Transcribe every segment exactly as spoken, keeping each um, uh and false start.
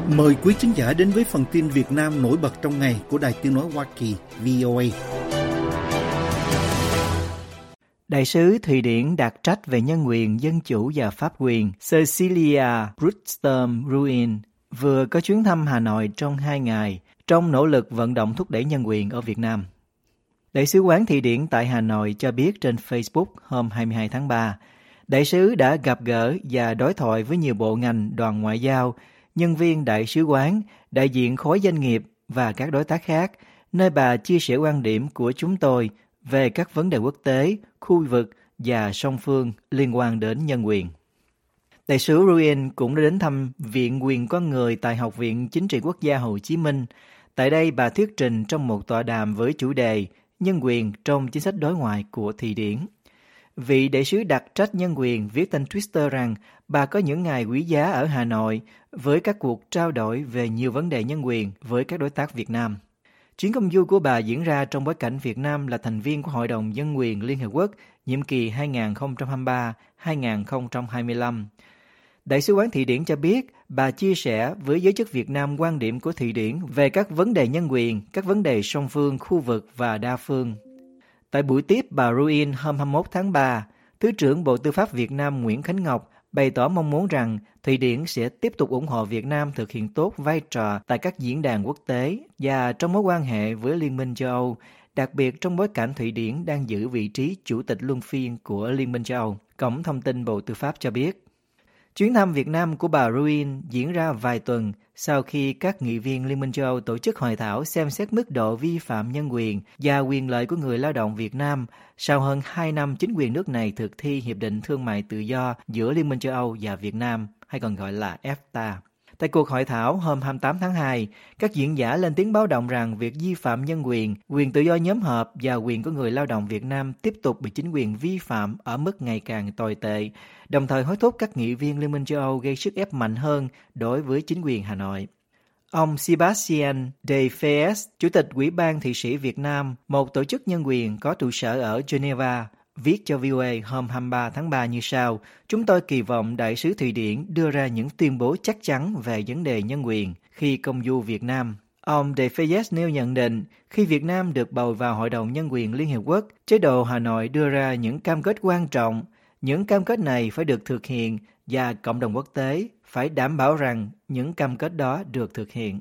Mời quý khán giả đến với phần tin Việt Nam nổi bật trong ngày của Đài Tiếng nói Hoa Kỳ vê o a. Đại sứ Thụy Điển đặc trách về nhân quyền, dân chủ và pháp quyền Cecilia Brustrom-Ruin vừa có chuyến thăm Hà Nội trong hai ngày trong nỗ lực vận động thúc đẩy nhân quyền ở Việt Nam. Đại sứ quán Thụy Điển tại Hà Nội cho biết trên Facebook hôm hai mươi hai tháng ba, đại sứ đã gặp gỡ và đối thoại với nhiều bộ ngành, đoàn ngoại giao, nhân viên đại sứ quán, đại diện khối doanh nghiệp và các đối tác khác, nơi bà chia sẻ quan điểm của chúng tôi về các vấn đề quốc tế, khu vực và song phương liên quan đến nhân quyền. Đại sứ Ruin cũng đã đến thăm Viện Quyền Con Người tại Học viện Chính trị Quốc gia Hồ Chí Minh. Tại đây, bà thuyết trình trong một tọa đàm với chủ đề Nhân quyền trong chính sách đối ngoại của Thụy Điển. Vị đại sứ đặc trách nhân quyền viết trên Twitter rằng bà có những ngày quý giá ở Hà Nội với các cuộc trao đổi về nhiều vấn đề nhân quyền với các đối tác Việt Nam. Chuyến công du của bà diễn ra trong bối cảnh Việt Nam là thành viên của Hội đồng Nhân quyền Liên Hợp Quốc nhiệm kỳ hai nghìn không trăm hai mươi ba đến hai nghìn không trăm hai mươi lăm. Đại sứ quán Thụy Điển cho biết bà chia sẻ với giới chức Việt Nam quan điểm của Thụy Điển về các vấn đề nhân quyền, các vấn đề song phương, khu vực và đa phương. Tại buổi tiếp bà Ruin hôm hai mươi mốt tháng ba, Thứ trưởng Bộ Tư pháp Việt Nam Nguyễn Khánh Ngọc bày tỏ mong muốn rằng Thụy Điển sẽ tiếp tục ủng hộ Việt Nam thực hiện tốt vai trò tại các diễn đàn quốc tế và trong mối quan hệ với Liên minh châu Âu, đặc biệt trong bối cảnh Thụy Điển đang giữ vị trí chủ tịch luân phiên của Liên minh châu Âu, Cổng Thông tin Bộ Tư pháp cho biết. Chuyến thăm Việt Nam của bà Ruin diễn ra vài tuần sau khi các nghị viên Liên minh châu Âu tổ chức hội thảo xem xét mức độ vi phạm nhân quyền và quyền lợi của người lao động Việt Nam sau hơn hai năm chính quyền nước này thực thi Hiệp định Thương mại Tự do giữa Liên minh châu Âu và Việt Nam, hay còn gọi là ép tê a. Tại cuộc hội thảo hôm hai mươi tám tháng hai, các diễn giả lên tiếng báo động rằng việc vi phạm nhân quyền, quyền tự do nhóm họp và quyền của người lao động Việt Nam tiếp tục bị chính quyền vi phạm ở mức ngày càng tồi tệ, đồng thời hối thúc các nghị viên Liên minh châu Âu gây sức ép mạnh hơn đối với chính quyền Hà Nội. Ông Sebastian de Fez, Chủ tịch Ủy ban Thụy Sĩ Việt Nam, một tổ chức nhân quyền có trụ sở ở Geneva, viết cho vê o a hôm hai mươi ba tháng ba như sau: Chúng tôi kỳ vọng Đại sứ Thụy Điển đưa ra những tuyên bố chắc chắn về vấn đề nhân quyền khi công du Việt Nam. Ông De Fayez nêu nhận định, khi Việt Nam được bầu vào Hội đồng Nhân quyền Liên Hiệp Quốc, chế độ Hà Nội đưa ra những cam kết quan trọng. Những cam kết này phải được thực hiện và cộng đồng quốc tế phải đảm bảo rằng những cam kết đó được thực hiện.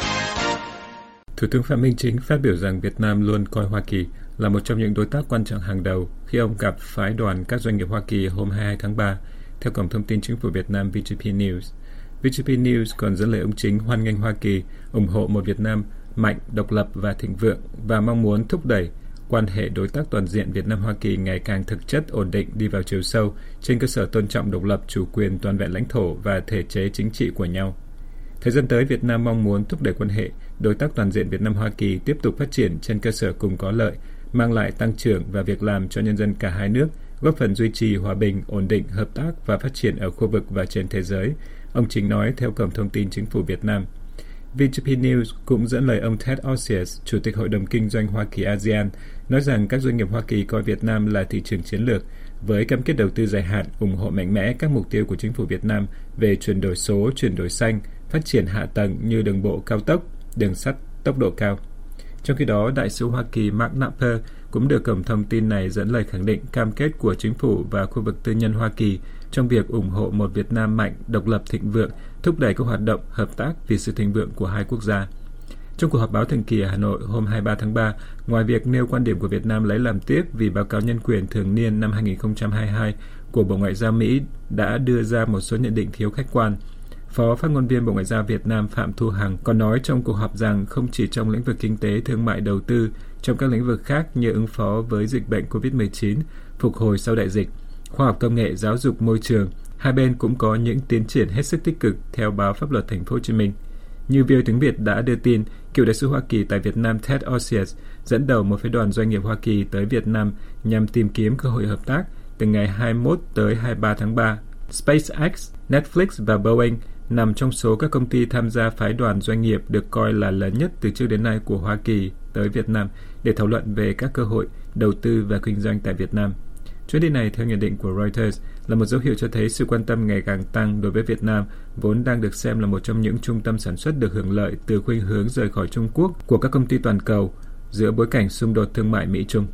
Thủ tướng Phạm Minh Chính phát biểu rằng Việt Nam luôn coi Hoa Kỳ là một trong những đối tác quan trọng hàng đầu khi ông gặp phái đoàn các doanh nghiệp Hoa Kỳ hôm hai mươi hai tháng ba, theo Cổng Thông tin Chính phủ Việt Nam vê giê pê News. vê giê pê News còn dẫn lời ông Chính hoan nghênh Hoa Kỳ ủng hộ một Việt Nam mạnh, độc lập và thịnh vượng và mong muốn thúc đẩy quan hệ đối tác toàn diện Việt Nam-Hoa Kỳ ngày càng thực chất, ổn định, đi vào chiều sâu trên cơ sở tôn trọng độc lập, chủ quyền, toàn vẹn lãnh thổ và thể chế chính trị của nhau. Thời gian tới, Việt Nam mong muốn thúc đẩy quan hệ đối tác toàn diện Việt Nam-Hoa Kỳ tiếp tục phát triển trên cơ sở cùng có lợi, mang lại tăng trưởng và việc làm cho nhân dân cả hai nước, góp phần duy trì hòa bình, ổn định, hợp tác và phát triển ở khu vực và trên thế giới, ông Chính nói theo Cổng Thông tin Chính phủ Việt Nam. vê giê pê News cũng dẫn lời ông Ted Osius, Chủ tịch Hội đồng Kinh doanh Hoa Kỳ a sê an, nói rằng các doanh nghiệp Hoa Kỳ coi Việt Nam là thị trường chiến lược, với cam kết đầu tư dài hạn, ủng hộ mạnh mẽ các mục tiêu của chính phủ Việt Nam về chuyển đổi số, chuyển đổi xanh, phát triển hạ tầng như đường bộ cao tốc, đường sắt tốc độ cao. Trong khi đó, Đại sứ Hoa Kỳ Mark Knapper cũng được Cổng Thông tin này dẫn lời khẳng định cam kết của chính phủ và khu vực tư nhân Hoa Kỳ trong việc ủng hộ một Việt Nam mạnh, độc lập, thịnh vượng, thúc đẩy các hoạt động hợp tác vì sự thịnh vượng của hai quốc gia. Trong cuộc họp báo thường kỳ ở Hà Nội hôm hai mươi ba tháng ba, ngoài việc nêu quan điểm của Việt Nam lấy làm tiếc vì báo cáo nhân quyền thường niên năm hai không hai hai của Bộ Ngoại giao Mỹ đã đưa ra một số nhận định thiếu khách quan, Phó phát ngôn viên Bộ Ngoại giao Việt Nam Phạm Thu Hằng còn nói trong cuộc họp rằng không chỉ trong lĩnh vực kinh tế, thương mại, đầu tư, trong các lĩnh vực khác như ứng phó với dịch bệnh covid mười chín, phục hồi sau đại dịch, khoa học công nghệ, giáo dục, môi trường, hai bên cũng có những tiến triển hết sức tích cực theo báo Pháp luật Thành phố Hồ Chí Minh. Như vê o a tiếng Việt đã đưa tin, cựu đại sứ Hoa Kỳ tại Việt Nam Ted Osius dẫn đầu một phái đoàn doanh nghiệp Hoa Kỳ tới Việt Nam nhằm tìm kiếm cơ hội hợp tác từ ngày hai mươi mốt tới hai mươi ba tháng ba. SpaceX, Netflix và Boeing nằm trong số các công ty tham gia phái đoàn doanh nghiệp được coi là lớn nhất từ trước đến nay của Hoa Kỳ tới Việt Nam để thảo luận về các cơ hội đầu tư và kinh doanh tại Việt Nam. Chuyến đi này, theo nhận định của Reuters, là một dấu hiệu cho thấy sự quan tâm ngày càng tăng đối với Việt Nam, vốn đang được xem là một trong những trung tâm sản xuất được hưởng lợi từ khuynh hướng rời khỏi Trung Quốc của các công ty toàn cầu giữa bối cảnh xung đột thương mại Mỹ-Trung.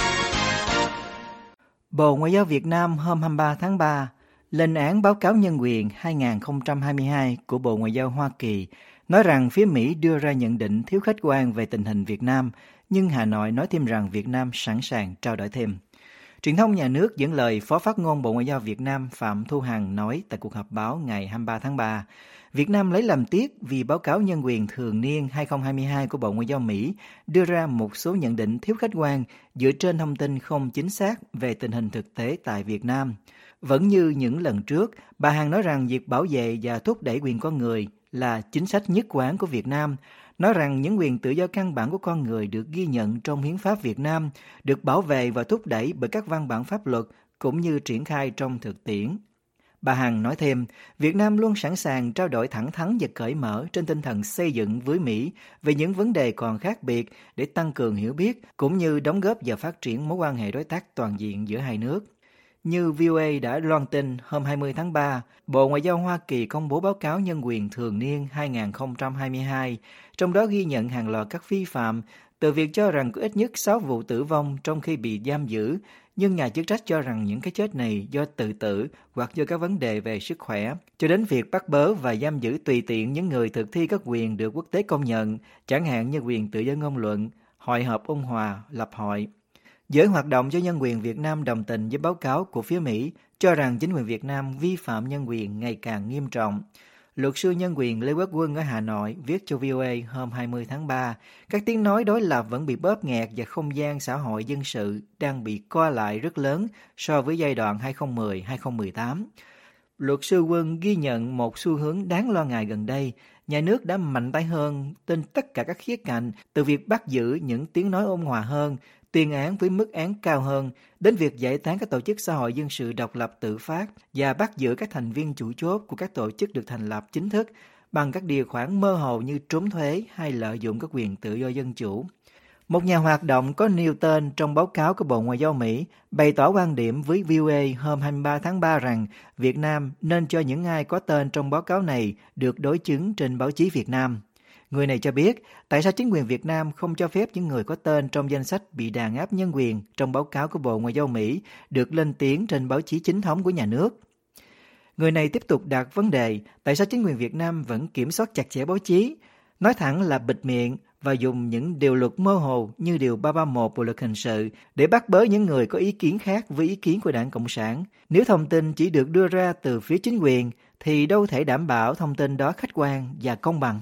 Bộ Ngoại giao Việt Nam hôm hai mươi ba tháng ba lên án báo cáo nhân quyền hai không hai hai của Bộ Ngoại giao Hoa Kỳ, nói rằng phía Mỹ đưa ra nhận định thiếu khách quan về tình hình Việt Nam, nhưng Hà Nội nói thêm rằng Việt Nam sẵn sàng trao đổi thêm. Truyền thông nhà nước dẫn lời Phó Phát ngôn Bộ Ngoại giao Việt Nam Phạm Thu Hằng nói tại cuộc họp báo ngày hai mươi ba tháng ba, Việt Nam lấy làm tiếc vì báo cáo nhân quyền thường niên hai không hai hai của Bộ Ngoại giao Mỹ đưa ra một số nhận định thiếu khách quan dựa trên thông tin không chính xác về tình hình thực tế tại Việt Nam. Vẫn như những lần trước, bà Hằng nói rằng việc bảo vệ và thúc đẩy quyền con người là chính sách nhất quán của Việt Nam, nói rằng những quyền tự do căn bản của con người được ghi nhận trong Hiến pháp Việt Nam, được bảo vệ và thúc đẩy bởi các văn bản pháp luật cũng như triển khai trong thực tiễn. Bà Hằng nói thêm, Việt Nam luôn sẵn sàng trao đổi thẳng thắn và cởi mở trên tinh thần xây dựng với Mỹ về những vấn đề còn khác biệt để tăng cường hiểu biết cũng như đóng góp vào phát triển mối quan hệ đối tác toàn diện giữa hai nước. Như vê o a đã loan tin hôm hai mươi tháng ba, Bộ Ngoại giao Hoa Kỳ công bố báo cáo nhân quyền thường niên hai không hai hai, trong đó ghi nhận hàng loạt các vi phạm, từ việc cho rằng có ít nhất sáu vụ tử vong trong khi bị giam giữ, nhưng nhà chức trách cho rằng những cái chết này do tự tử hoặc do các vấn đề về sức khỏe, cho đến việc bắt bớ và giam giữ tùy tiện những người thực thi các quyền được quốc tế công nhận, chẳng hạn như quyền tự do ngôn luận, hội họp ôn hòa, lập hội. Giới hoạt động cho nhân quyền Việt Nam đồng tình với báo cáo của phía Mỹ, cho rằng chính quyền Việt Nam vi phạm nhân quyền ngày càng nghiêm trọng. Luật sư nhân quyền Lê Quốc Quân ở Hà Nội viết cho vê o a hôm hai mươi tháng ba, các tiếng nói đối lập vẫn bị bóp nghẹt và không gian xã hội dân sự đang bị co lại rất lớn so với giai đoạn hai không một không đến hai không một tám. Luật sư Quân ghi nhận một xu hướng đáng lo ngại gần đây, nhà nước đã mạnh tay hơn trên tất cả các khía cạnh, từ việc bắt giữ những tiếng nói ôn hòa hơn, tuyên án với mức án cao hơn, đến việc giải tán các tổ chức xã hội dân sự độc lập tự phát và bắt giữ các thành viên chủ chốt của các tổ chức được thành lập chính thức bằng các điều khoản mơ hồ như trốn thuế hay lợi dụng các quyền tự do dân chủ. Một nhà hoạt động có nêu tên trong báo cáo của Bộ Ngoại giao Mỹ bày tỏ quan điểm với vê o a hôm hai mươi ba tháng ba rằng Việt Nam nên cho những ai có tên trong báo cáo này được đối chứng trên báo chí Việt Nam. Người này cho biết tại sao chính quyền Việt Nam không cho phép những người có tên trong danh sách bị đàn áp nhân quyền trong báo cáo của Bộ Ngoại giao Mỹ được lên tiếng trên báo chí chính thống của nhà nước. Người này tiếp tục đặt vấn đề tại sao chính quyền Việt Nam vẫn kiểm soát chặt chẽ báo chí, nói thẳng là bịt miệng và dùng những điều luật mơ hồ như điều ba trăm ba mươi mốt Bộ luật hình sự để bắt bớ những người có ý kiến khác với ý kiến của Đảng Cộng sản. Nếu thông tin chỉ được đưa ra từ phía chính quyền thì đâu thể đảm bảo thông tin đó khách quan và công bằng.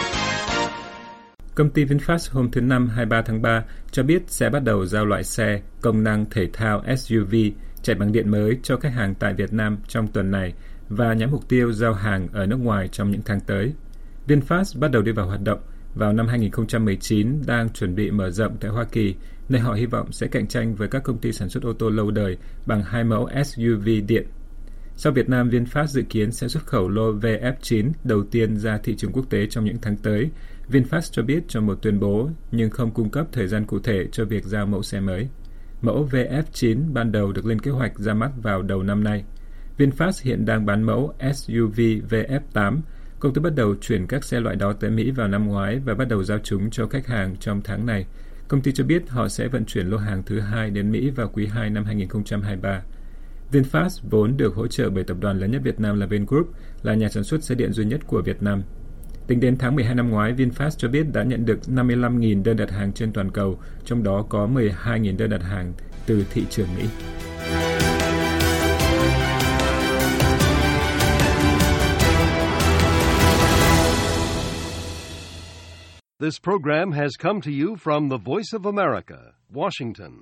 Công ty VinFast hôm thứ Năm hai mươi ba tháng ba cho biết sẽ bắt đầu giao loại xe công năng thể thao ét u vê chạy bằng điện mới cho khách hàng tại Việt Nam trong tuần này và nhắm mục tiêu giao hàng ở nước ngoài trong những tháng tới. VinFast bắt đầu đi vào hoạt động vào năm hai không một chín, đang chuẩn bị mở rộng tại Hoa Kỳ, nơi họ hy vọng sẽ cạnh tranh với các công ty sản xuất ô tô lâu đời bằng hai mẫu ét u vê điện. Sau Việt Nam, VinFast dự kiến sẽ xuất khẩu lô vê ép chín đầu tiên ra thị trường quốc tế trong những tháng tới. VinFast cho biết trong một tuyên bố, nhưng không cung cấp thời gian cụ thể cho việc giao mẫu xe mới. Mẫu vê ép chín ban đầu được lên kế hoạch ra mắt vào đầu năm nay. VinFast hiện đang bán mẫu ét u vê vê ép tám. Công ty bắt đầu chuyển các xe loại đó tới Mỹ vào năm ngoái và bắt đầu giao chúng cho khách hàng trong tháng này. Công ty cho biết họ sẽ vận chuyển lô hàng thứ hai đến Mỹ vào quý hai năm hai không hai ba. VinFast vốn được hỗ trợ bởi tập đoàn lớn nhất Việt Nam là Vingroup, là nhà sản xuất xe điện duy nhất của Việt Nam. Tính đến tháng mười hai năm ngoái, VinFast cho biết đã nhận được năm mươi lăm nghìn đơn đặt hàng trên toàn cầu, trong đó có mười hai nghìn đơn đặt hàng từ thị trường Mỹ. This program has come to you from the Voice of America, Washington.